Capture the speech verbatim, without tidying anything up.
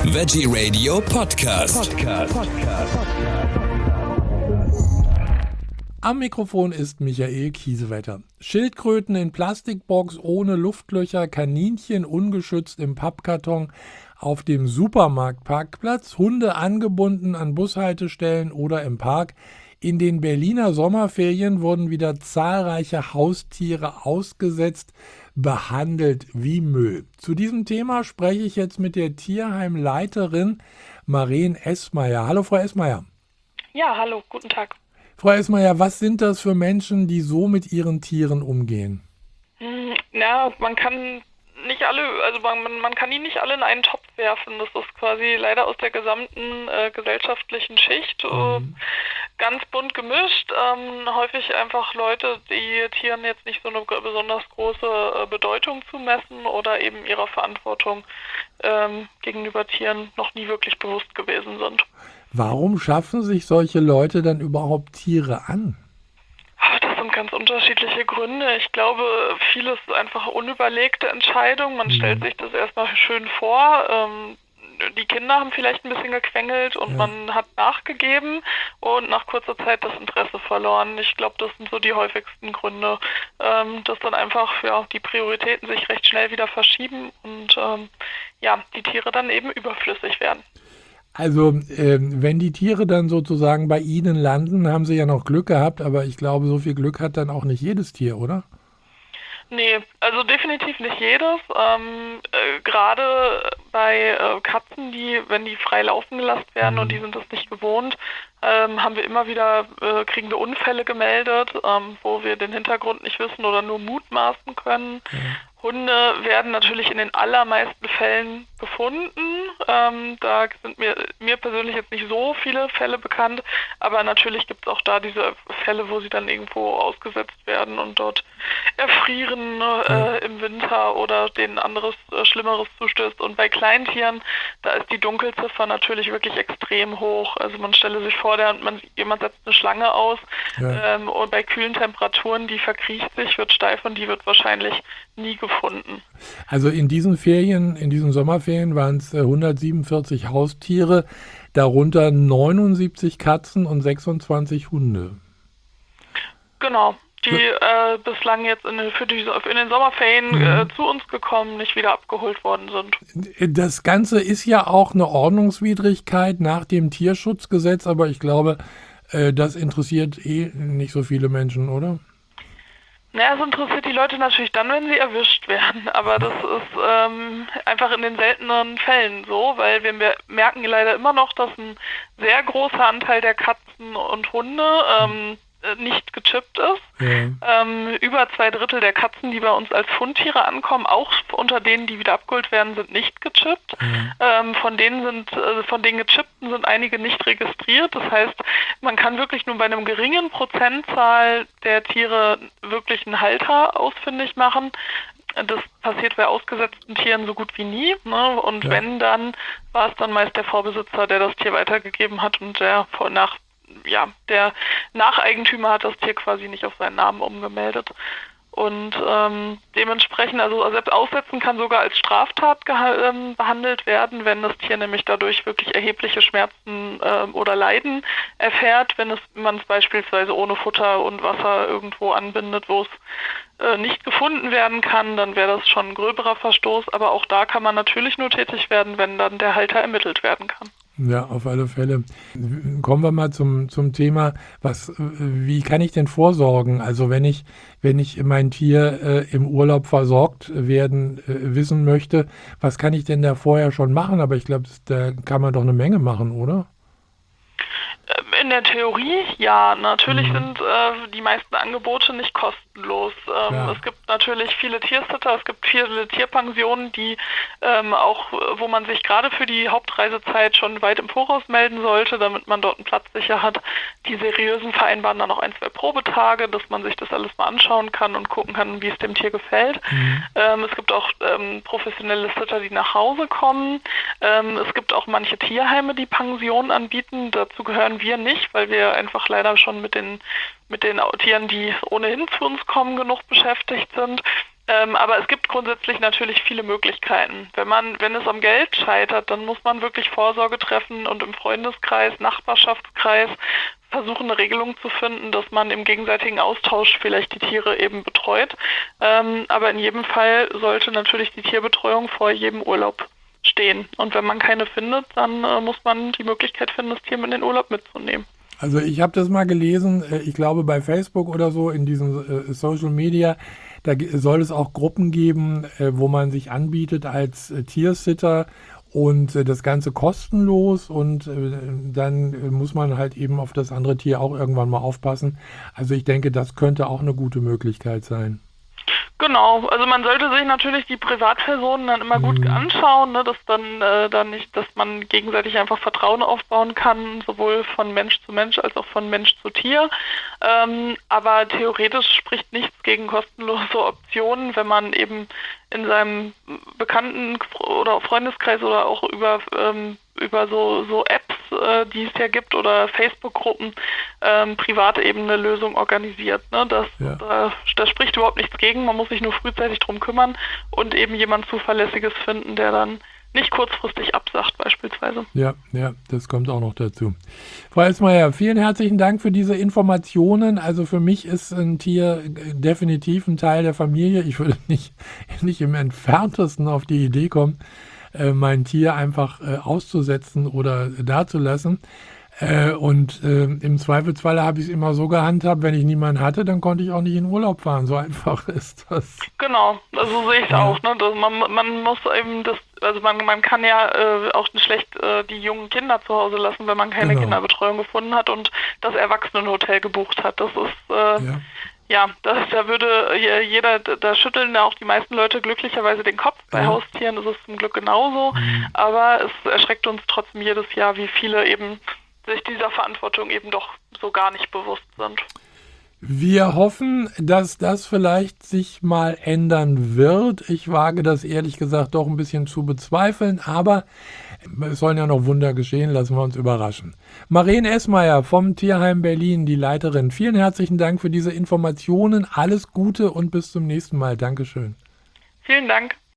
Veggie Radio Podcast. Podcast. Podcast. Am Mikrofon ist Michael Kiesewetter. Schildkröten in Plastikbox ohne Luftlöcher, Kaninchen ungeschützt im Pappkarton auf dem Supermarktparkplatz, Hunde angebunden an Bushaltestellen oder im Park. In den Berliner Sommerferien wurden wieder zahlreiche Haustiere ausgesetzt, behandelt wie Müll. Zu diesem Thema spreche ich jetzt mit der Tierheimleiterin Maren Esmayer. Hallo Frau Esmayer. Ja, hallo, guten Tag. Frau Esmayer, was sind das für Menschen, die so mit ihren Tieren umgehen? Ja, man kann nicht alle, also man, man kann die nicht alle in einen Topf werfen. Das ist quasi leider aus der gesamten äh, gesellschaftlichen Schicht äh, Mhm. ganz bunt gemischt. Ähm, häufig einfach Leute, die Tieren jetzt nicht so eine g- besonders große äh, Bedeutung zumessen oder eben ihrer Verantwortung ähm, gegenüber Tieren noch nie wirklich bewusst gewesen sind. Warum schaffen sich solche Leute dann überhaupt Tiere an? Ah, Das sind ganz unterschiedliche Gründe. Ich glaube, vieles ist einfach unüberlegte Entscheidungen. Man stellt Mhm. sich das erstmal schön vor. Ähm, die Kinder haben vielleicht ein bisschen gequengelt und Ja. man hat nachgegeben und nach kurzer Zeit das Interesse verloren. Ich glaube, das sind so die häufigsten Gründe, ähm, dass dann einfach ja die Prioritäten sich recht schnell wieder verschieben und ähm, ja die Tiere dann eben überflüssig werden. Also, ähm, wenn die Tiere dann sozusagen bei Ihnen landen, haben Sie ja noch Glück gehabt, aber ich glaube, so viel Glück hat dann auch nicht jedes Tier, oder? Nee, also definitiv nicht jedes. Ähm, äh, gerade bei äh, Katzen, die, wenn die frei laufen gelassen werden und die Mhm. sind das nicht gewohnt, ähm, haben wir immer wieder, äh, kriegen wir Unfälle gemeldet, ähm, wo wir den Hintergrund nicht wissen oder nur mutmaßen können. Ja. Hunde werden natürlich in den allermeisten Fällen gefunden. Ähm, da sind mir, mir persönlich jetzt nicht so viele Fälle bekannt, aber natürlich gibt es auch da diese Fälle, wo sie dann irgendwo ausgesetzt werden und dort erfrieren Ja. äh, im Winter oder denen anderes äh, Schlimmeres zustößt. Und bei Kleintieren, da ist die Dunkelziffer natürlich wirklich extrem hoch. Also man stelle sich vor, der, man, jemand setzt eine Schlange aus Ja. ähm, und bei kühlen Temperaturen, die verkriecht sich, wird steif und die wird wahrscheinlich nie gefunden. Also in diesen Ferien, in diesen Sommerferien waren es äh, hundertsiebenundvierzig Haustiere, darunter neunundsiebzig Katzen und sechsundzwanzig Hunde. Genau, die Ja. äh, bislang jetzt in, den- für die, in den Sommerferien Mhm. äh, zu uns gekommen, nicht wieder abgeholt worden sind. Das Ganze ist ja auch eine Ordnungswidrigkeit nach dem Tierschutzgesetz, aber ich glaube, äh, das interessiert eh nicht so viele Menschen, oder? Naja, es interessiert die Leute natürlich dann, wenn sie erwischt werden, aber das ist ähm, einfach in den seltenen Fällen so, weil wir mer- merken leider immer noch, dass ein sehr großer Anteil der Katzen und Hunde ähm, äh, nicht gechippt ist. Ja. Ähm, über zwei Drittel der Katzen, die bei uns als Fundtiere ankommen, auch unter denen, die wieder abgeholt werden, sind nicht gechippt. Ja. Ähm, von denen sind, äh, von den gechippten sind einige nicht registriert. Das heißt, man kann wirklich nur bei einem geringen Prozentzahl der Tiere wirklich einen Halter ausfindig machen. Das passiert bei ausgesetzten Tieren so gut wie nie. Ne? Und Ja. wenn, dann war es dann meist der Vorbesitzer, der das Tier weitergegeben hat und der vor- nach ja, der Nacheigentümer hat das Tier quasi nicht auf seinen Namen umgemeldet. Und ähm, dementsprechend, also selbst Aussetzen kann sogar als Straftat geha- ähm, behandelt werden, wenn das Tier nämlich dadurch wirklich erhebliche Schmerzen ähm, oder Leiden erfährt, wenn es man es beispielsweise ohne Futter und Wasser irgendwo anbindet, wo es äh, nicht gefunden werden kann, dann wäre das schon ein gröberer Verstoß. Aber auch da kann man natürlich nur tätig werden, wenn dann der Halter ermittelt werden kann. Ja, auf alle Fälle. Kommen wir mal zum, zum Thema, was, äh, wie kann ich denn vorsorgen? Also wenn ich, wenn ich mein Tier äh, im Urlaub versorgt werden äh, wissen möchte, was kann ich denn da vorher schon machen? Aber ich glaube, da kann man doch eine Menge machen, oder? Ähm, In der Theorie ja, natürlich Mhm. sind äh, die meisten Angebote nicht kostenlos. Ähm, Klar. es gibt natürlich viele Tiersitter, es gibt viele Tierpensionen, die ähm, auch, äh, wo man sich gerade für die Hauptreisezeit schon weit im Voraus melden sollte, damit man dort einen Platz sicher hat. Die seriösen vereinbaren dann auch ein, zwei Probetage, dass man sich das alles mal anschauen kann und gucken kann, wie es dem Tier gefällt. Mhm. Ähm, es gibt auch ähm, professionelle Sitter, die nach Hause kommen. Ähm, es gibt auch manche Tierheime, die Pensionen anbieten. Dazu gehören wir nicht, weil wir einfach leider schon mit den mit den Tieren, die ohnehin zu uns kommen, genug beschäftigt sind. Ähm, aber es gibt grundsätzlich natürlich viele Möglichkeiten. Wenn man, wenn es am Geld scheitert, dann muss man wirklich Vorsorge treffen und im Freundeskreis, Nachbarschaftskreis versuchen, eine Regelung zu finden, dass man im gegenseitigen Austausch vielleicht die Tiere eben betreut. Ähm, aber in jedem Fall sollte natürlich die Tierbetreuung vor jedem Urlaub stehen. Und wenn man keine findet, dann äh, muss man die Möglichkeit finden, das Tier mit in den Urlaub mitzunehmen. Also ich habe das mal gelesen, äh, ich glaube bei Facebook oder so, in diesem äh, Social Media, da ge- soll es auch Gruppen geben, äh, wo man sich anbietet als äh, Tiersitter und äh, das Ganze kostenlos und äh, dann äh, muss man halt eben auf das andere Tier auch irgendwann mal aufpassen. Also ich denke, das könnte auch eine gute Möglichkeit sein. Genau, also man sollte sich natürlich die Privatpersonen dann immer gut Mhm. anschauen, ne, dass dann, äh, dann nicht, dass man gegenseitig einfach Vertrauen aufbauen kann, sowohl von Mensch zu Mensch als auch von Mensch zu Tier. Ähm, aber theoretisch spricht nichts gegen kostenlose Optionen, wenn man eben in seinem Bekannten- oder Freundeskreis oder auch über ähm, über so, so Apps, äh, die es ja gibt, oder Facebook-Gruppen, ähm, private eben eine Lösung organisiert. Ne? Das, Ja. da, da spricht überhaupt nichts gegen, man muss sich nur frühzeitig drum kümmern und eben jemand Zuverlässiges finden, der dann nicht kurzfristig absagt beispielsweise. Ja, ja, das kommt auch noch dazu. Frau Esmayer, vielen herzlichen Dank für diese Informationen. Also für mich ist ein Tier äh, definitiv ein Teil der Familie. Ich würde nicht, nicht im Entferntesten auf die Idee kommen, äh, mein Tier einfach äh, auszusetzen oder dazulassen. Äh, und äh, im Zweifelsfalle habe ich es immer so gehandhabt, wenn ich niemanden hatte, dann konnte ich auch nicht in Urlaub fahren. So einfach ist das. Genau, also so sehe ich es Ja. auch. Ne? Das, man, man muss eben das, also man, man kann ja äh, auch nicht schlecht äh, die jungen Kinder zu Hause lassen, wenn man keine Genau. Kinderbetreuung gefunden hat und das Erwachsenenhotel gebucht hat. Das ist äh, Ja. ja, das, da würde je- jeder, da schütteln ja auch die meisten Leute glücklicherweise den Kopf. Bei Ja. Haustieren ist es zum Glück genauso, Mhm. aber es erschreckt uns trotzdem jedes Jahr, wie viele eben sich dieser Verantwortung eben doch so gar nicht bewusst sind. Wir hoffen, dass das vielleicht sich mal ändern wird. Ich wage das ehrlich gesagt doch ein bisschen zu bezweifeln, aber es sollen ja noch Wunder geschehen, lassen wir uns überraschen. Maren Esmayer vom Tierheim Berlin, die Leiterin, vielen herzlichen Dank für diese Informationen. Alles Gute und bis zum nächsten Mal. Dankeschön. Vielen Dank.